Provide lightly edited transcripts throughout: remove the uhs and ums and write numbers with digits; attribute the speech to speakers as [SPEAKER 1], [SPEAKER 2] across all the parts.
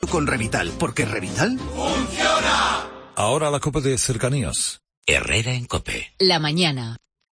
[SPEAKER 1] con Revital, porque Revital ¡funciona!
[SPEAKER 2] Ahora la COPE de cercanías.
[SPEAKER 3] Herrera en COPE.
[SPEAKER 4] La mañana.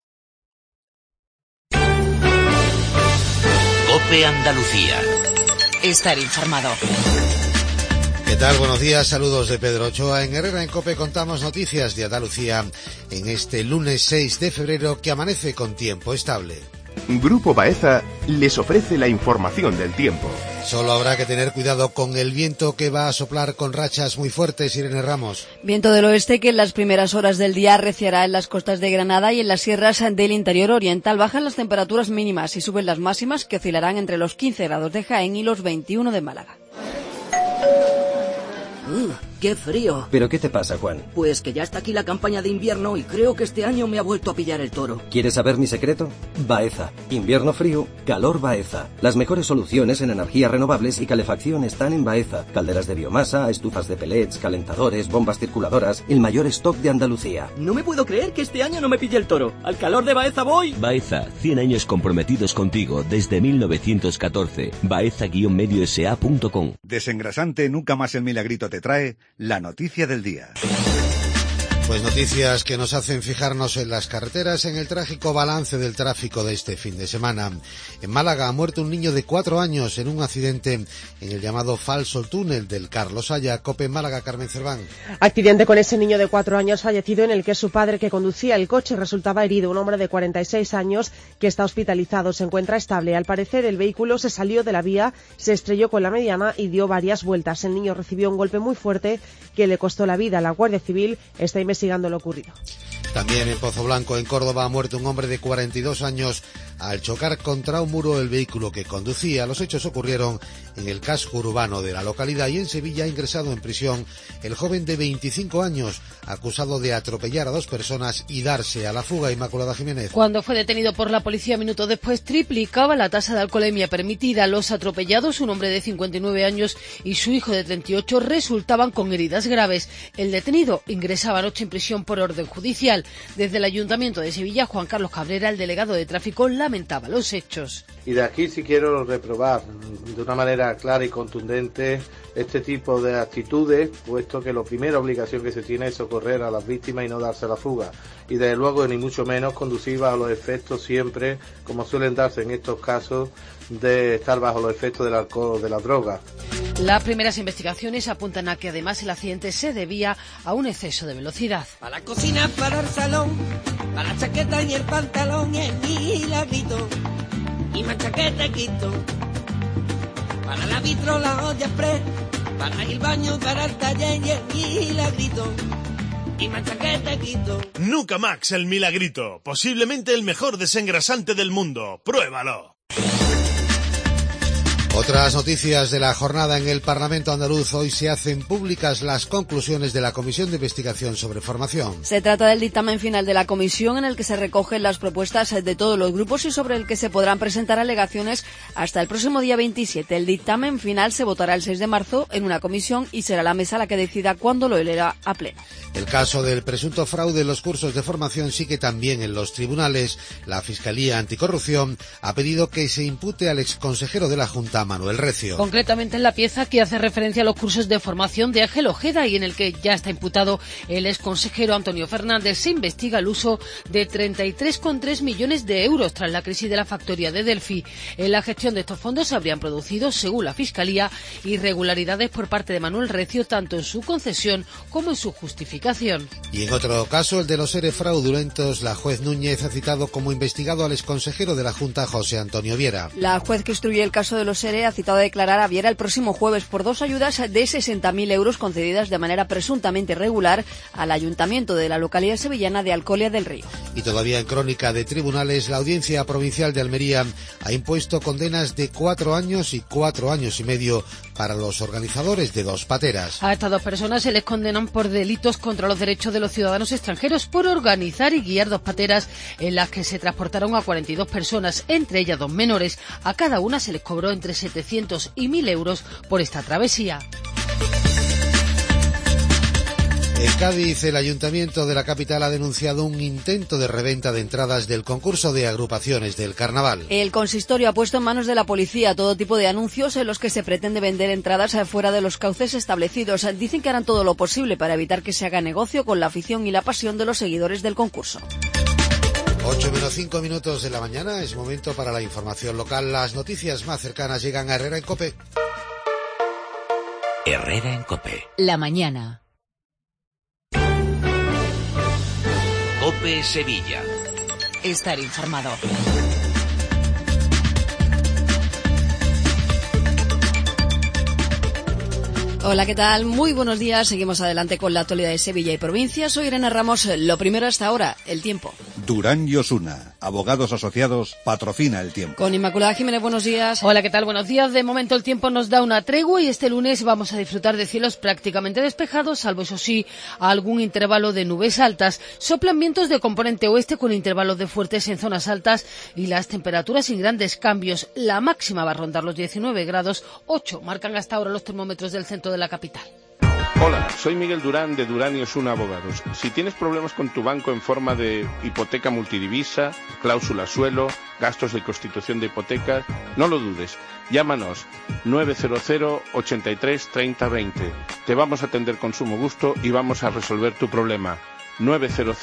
[SPEAKER 3] COPE Andalucía.
[SPEAKER 4] Estar informado.
[SPEAKER 5] ¿Qué tal? Buenos días, saludos de Pedro Ochoa. En Herrera en COPE contamos noticias de Andalucía en este lunes 6 de febrero que amanece con tiempo estable.
[SPEAKER 6] Grupo Baeza les ofrece la información del tiempo.
[SPEAKER 5] Solo habrá que tener cuidado con el viento que va a soplar con rachas muy fuertes, Irene Ramos.
[SPEAKER 7] Viento del oeste que en las primeras horas del día arreciará en las costas de Granada y en las sierras del interior oriental. Bajan las temperaturas mínimas y suben las máximas, que oscilarán entre los 15 grados de Jaén y los 21 de Málaga.
[SPEAKER 8] ¡Qué frío!
[SPEAKER 9] ¿Pero qué te pasa, Juan?
[SPEAKER 8] Pues que ya está aquí la campaña de invierno y creo que este año me ha vuelto a pillar el toro.
[SPEAKER 9] ¿Quieres saber mi secreto? Baeza. Invierno frío, calor Baeza. Las mejores soluciones en energías renovables y calefacción están en Baeza. Calderas de biomasa, estufas de pellets, calentadores, bombas circuladoras. El mayor stock de Andalucía.
[SPEAKER 8] No me puedo creer que este año no me pille el toro. ¡Al calor de Baeza voy!
[SPEAKER 10] Baeza, 100 años comprometidos contigo desde 1914. Baeza-mediosa.com.
[SPEAKER 11] Desengrasante, nunca más el milagrito te trae la noticia del día.
[SPEAKER 5] Pues noticias que nos hacen fijarnos en las carreteras, en el trágico balance del tráfico de este fin de semana. En Málaga ha muerto un niño de 4 años en un accidente en el llamado falso túnel del Carlos Haya. COPE Málaga, Carmen Cerván.
[SPEAKER 12] Accidente con ese niño de 4 años fallecido en el que su padre, que conducía el coche, resultaba herido. Un hombre de 46 años que está hospitalizado, se encuentra estable. Al parecer el vehículo se salió de la vía, se estrelló con la mediana y dio varias vueltas. El niño recibió un golpe muy fuerte que le costó la vida. La Guardia Civil está investigando lo ocurrido.
[SPEAKER 5] También en Pozoblanco, en Córdoba, ha muerto un hombre de 42 años al chocar contra un muro el vehículo que conducía. Los hechos ocurrieron en el casco urbano de la localidad, y en Sevilla ha ingresado en prisión el joven de 25 años acusado de atropellar a 2 personas y darse a la fuga. Inmaculada Jiménez.
[SPEAKER 13] Cuando fue detenido por la policía minutos después, triplicaba la tasa de alcoholemia permitida. Los atropellados, un hombre de 59 años y su hijo de 38, resultaban con heridas graves. El detenido ingresaba anoche en prisión por orden judicial. Desde el Ayuntamiento de Sevilla, Juan Carlos Cabrera, el delegado de tráfico, lamentaba los hechos.
[SPEAKER 14] Y de aquí sí quiero reprobar de una manera clara y contundente este tipo de actitudes, puesto que la primera obligación que se tiene es socorrer a las víctimas y no darse a la fuga. Y desde luego ni mucho menos conducir bajo los efectos siempre, como suelen darse en estos casos, de estar bajo los efectos del alcohol o de la droga.
[SPEAKER 13] Las primeras investigaciones apuntan a que además el accidente se debía a un exceso de velocidad.
[SPEAKER 15] Para la cocina, para el salón, para la chaqueta y el pantalón, el milagrito, y más chaqueta quito. Para la vitro, la olla express, para el baño, para el taller y el milagrito, y más chaqueta quito.
[SPEAKER 16] Nuca Max, el milagrito, posiblemente el mejor desengrasante del mundo. ¡Pruébalo!
[SPEAKER 5] Otras noticias de la jornada en el Parlamento andaluz. Hoy se hacen públicas las conclusiones de la Comisión de Investigación sobre Formación.
[SPEAKER 7] Se trata del dictamen final de la comisión en el que se recogen las propuestas de todos los grupos y sobre el que se podrán presentar alegaciones hasta el próximo día 27. El dictamen final se votará el 6 de marzo en una comisión y será la mesa la que decida cuándo lo eleva a pleno.
[SPEAKER 5] El caso del presunto fraude en los cursos de formación sigue también en los tribunales. La Fiscalía Anticorrupción ha pedido que se impute al exconsejero de la Junta, Manuel Recio.
[SPEAKER 13] Concretamente en la pieza que hace referencia a los cursos de formación de Ángel Ojeda y en el que ya está imputado el exconsejero Antonio Fernández, se investiga el uso de 33,3 millones de euros tras la crisis de la factoría de Delphi. En la gestión de estos fondos se habrían producido, según la Fiscalía, irregularidades por parte de Manuel Recio, tanto en su concesión como en su justificación.
[SPEAKER 5] Y en otro caso, el de los ERE fraudulentos, la juez Núñez ha citado como investigado al exconsejero de la Junta, José Antonio Viera.
[SPEAKER 7] La juez que instruye el caso de los ERE ha citado a declarar a Viera el próximo jueves por 2 ayudas de 60.000 euros concedidas de manera presuntamente irregular al ayuntamiento de la localidad sevillana de Alcolia del Río.
[SPEAKER 5] Y todavía en crónica de tribunales, la Audiencia Provincial de Almería ha impuesto condenas de 4 años y 4 años y medio para los organizadores de 2 pateras.
[SPEAKER 13] A estas 2 personas se les condenan por delitos contra los derechos de los ciudadanos extranjeros por organizar y guiar 2 pateras en las que se transportaron a 42 personas, entre ellas 2 menores. A cada una se les cobró entre 700 y 1.000 euros por esta travesía.
[SPEAKER 5] En Cádiz, el ayuntamiento de la capital ha denunciado un intento de reventa de entradas del concurso de agrupaciones del carnaval.
[SPEAKER 7] El consistorio ha puesto en manos de la policía todo tipo de anuncios en los que se pretende vender entradas fuera de los cauces establecidos. Dicen que harán todo lo posible para evitar que se haga negocio con la afición y la pasión de los seguidores del concurso.
[SPEAKER 5] 8:05 de la mañana, es momento para la información local. Las noticias más cercanas llegan a Herrera en COPE.
[SPEAKER 3] Herrera en COPE.
[SPEAKER 4] La mañana.
[SPEAKER 3] COPE Sevilla.
[SPEAKER 4] Estar informado.
[SPEAKER 7] Hola, ¿qué tal? Muy buenos días. Seguimos adelante con la actualidad de Sevilla y provincia. Soy Irene Ramos. Lo primero hasta ahora, el tiempo.
[SPEAKER 11] Durán y Osuna, abogados asociados, patrocina el tiempo.
[SPEAKER 7] Con Inmaculada Jiménez, buenos días.
[SPEAKER 13] Hola, ¿qué tal? Buenos días. De momento el tiempo nos da una tregua y este lunes vamos a disfrutar de cielos prácticamente despejados, salvo eso sí, algún intervalo de nubes altas. Soplan vientos de componente oeste con intervalos de fuertes en zonas altas y las temperaturas sin grandes cambios. La máxima va a rondar los 19 grados, 8 marcan hasta ahora los termómetros del centro de la capital.
[SPEAKER 17] Hola, soy Miguel Durán de Durán y Osuna Abogados. Si tienes problemas con tu banco en forma de hipoteca multidivisa, cláusula suelo, gastos de constitución de hipotecas, no lo dudes. Llámanos 900 83 30 20. Te vamos a atender con sumo gusto y vamos a resolver tu problema. 900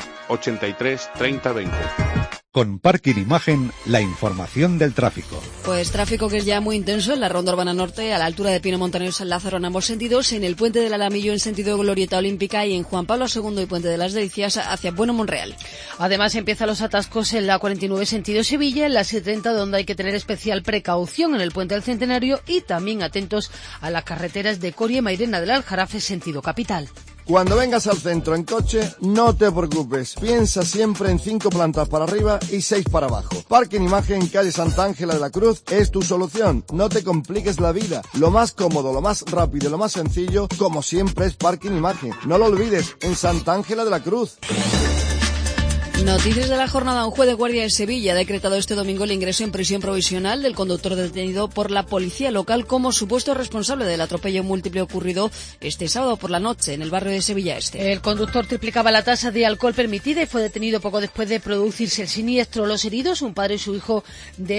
[SPEAKER 17] 83 30 20.
[SPEAKER 11] Con Parking Imagen, la información del tráfico.
[SPEAKER 7] Pues tráfico que es ya muy intenso en la Ronda Urbana Norte, a la altura de Pino Montanero y San Lázaro en ambos sentidos, en el Puente del Alamillo en sentido Glorieta Olímpica y en Juan Pablo II y Puente de las Delicias hacia Bueno Monreal.
[SPEAKER 13] Además empiezan los atascos en la 49 sentido Sevilla, en la 70 donde hay que tener especial precaución en el Puente del Centenario y también atentos a las carreteras de Coria y Mairena del Aljarafe sentido capital.
[SPEAKER 18] Cuando vengas al centro en coche, no te preocupes. Piensa siempre en 5 plantas para arriba y 6 para abajo. Parking Imagen, calle Santa Ángela de la Cruz, es tu solución. No te compliques la vida. Lo más cómodo, lo más rápido y lo más sencillo, como siempre, es Parking Imagen. No lo olvides, en Santa Ángela de la Cruz.
[SPEAKER 7] Noticias de la jornada. Un juez de guardia de Sevilla ha decretado este domingo el ingreso en prisión provisional del conductor detenido por la policía local como supuesto responsable del atropello múltiple ocurrido este sábado por la noche en el barrio de Sevilla Este.
[SPEAKER 13] El conductor triplicaba la tasa de alcohol permitida y fue detenido poco después de producirse el siniestro. Los heridos, un padre y su hijo de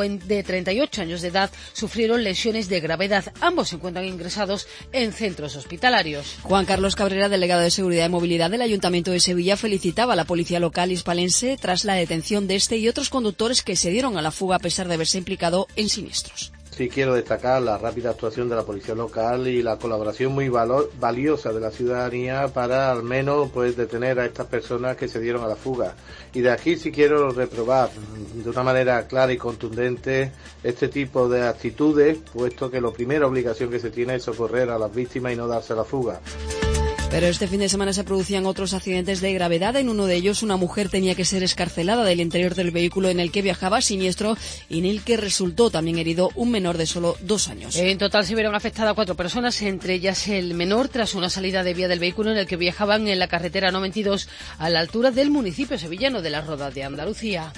[SPEAKER 13] 38 años de edad, sufrieron lesiones de gravedad. Ambos se encuentran ingresados en centros hospitalarios.
[SPEAKER 7] Juan Carlos Cabrera, delegado de Seguridad y Movilidad del Ayuntamiento de Sevilla, felicitaba a la policía local hispalense tras la detención de este y otros conductores que se dieron a la fuga a pesar de haberse implicado en siniestros.
[SPEAKER 14] Sí, quiero destacar la rápida actuación de la policía local y la colaboración muy valiosa de la ciudadanía para al menos detener a estas personas que se dieron a la fuga. Y de aquí sí quiero reprobar de una manera clara y contundente este tipo de actitudes, puesto que la primera obligación que se tiene es socorrer a las víctimas y no darse a la fuga.
[SPEAKER 7] Pero este fin de semana se producían otros accidentes de gravedad. En uno de ellos, una mujer tenía que ser excarcelada del interior del vehículo en el que viajaba, siniestro y en el que resultó también herido un menor de solo 2 años.
[SPEAKER 13] En total se vieron afectadas 4 personas, entre ellas el menor, tras una salida de vía del vehículo en el que viajaban en la carretera No22 a la altura del municipio sevillano de la Roda de Andalucía.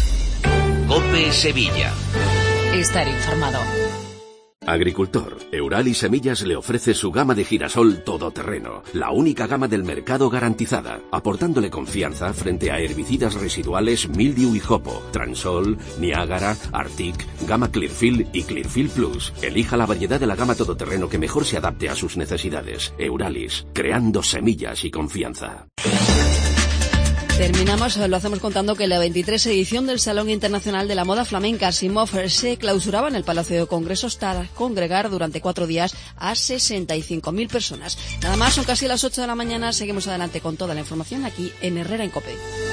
[SPEAKER 3] COPE Sevilla.
[SPEAKER 4] Estar informado.
[SPEAKER 19] Agricultor, Euralis Semillas le ofrece su gama de girasol todoterreno, la única gama del mercado garantizada, aportándole confianza frente a herbicidas residuales Mildew y Jopo, Transol, Niágara, Arctic, Gama Clearfield y Clearfield Plus. Elija la variedad de la gama todoterreno que mejor se adapte a sus necesidades. Euralis, creando semillas y confianza.
[SPEAKER 7] Terminamos, lo hacemos contando que la 23 edición del Salón Internacional de la Moda Flamenca Simov se clausuraba en el Palacio de Congresos tras congregar durante 4 días a 65.000 personas. Nada más, son casi las 8 de la mañana, seguimos adelante con toda la información aquí en Herrera en COPE.